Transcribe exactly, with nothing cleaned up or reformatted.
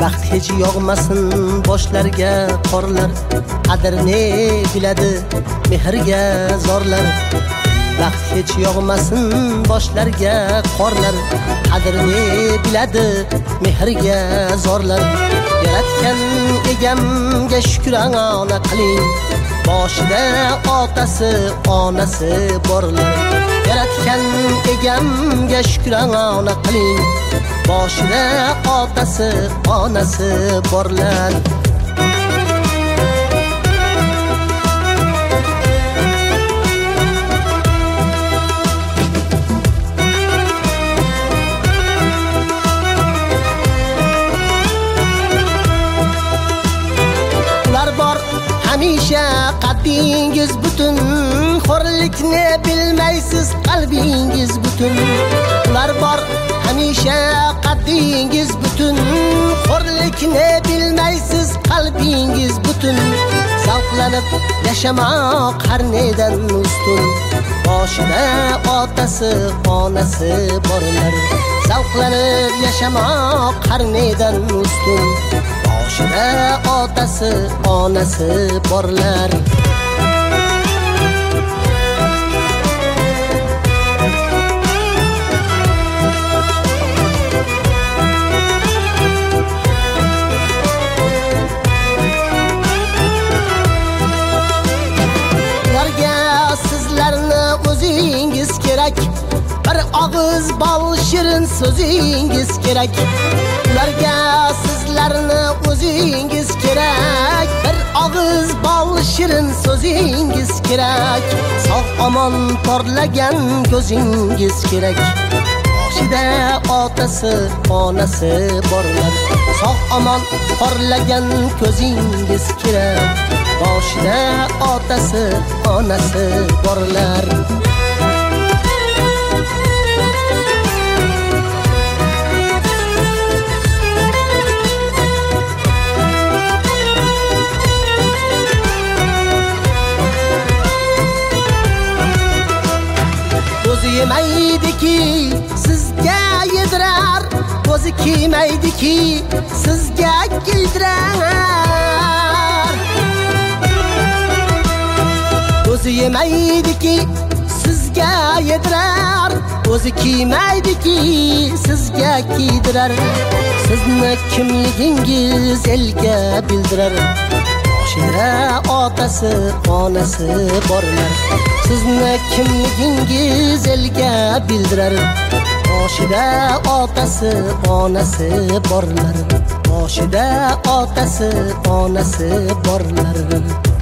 Vaqt hech yog'masin boshlarga qorlar, qadrini biladi mehrga zorlar. Vaqt hech yog'masin boshlarga qorlar, qadrini biladi mehrga zorlar. Yaratgan egamga shukrona qiling, boshida otasi onasi borlar. Yaratgan egamga shukrona qiling, boshida otasi onasi borlar. Hamisha qaddingiz butun, xo'rlikni bilmaysiz qalbingiz butun. Ular bor hamisha qaddingiz butun, xo'rlikni bilmaysiz qalbingiz butun. Zavqlanib yashamoq har nedan ustun, boshida otasi onasi borlar. Zavqlanib yashamoq har nedan ustun, boshida otasi onasi borlar. Ularga sizlarni o'zingiz kerak, bir og'iz bol shirin so'zingiz kerak. Ularga sizlarni o'zingiz kerak, bir og'iz bol shirin so'zingiz kerak. Sog' omon porlagan ko'zingiz kerak, boshida otasi onasi borlar. Sog' omon porlagan ko'zingiz kerak, boshida otasi onasi borlar. Yemaydiki sizga yedirar, o'zi kiymaydiki sizga kiydirar. O'zi yemaydiki sizga yedirar, o'zi kiymaydiki sizga kiydirar. Sizni kimligingiz elga bildirar, boshida otasi onasi borlar. Sizni kimligingiz elga bildirar, boshida otasi onasi borlar. Boshida otasi onasi borlar.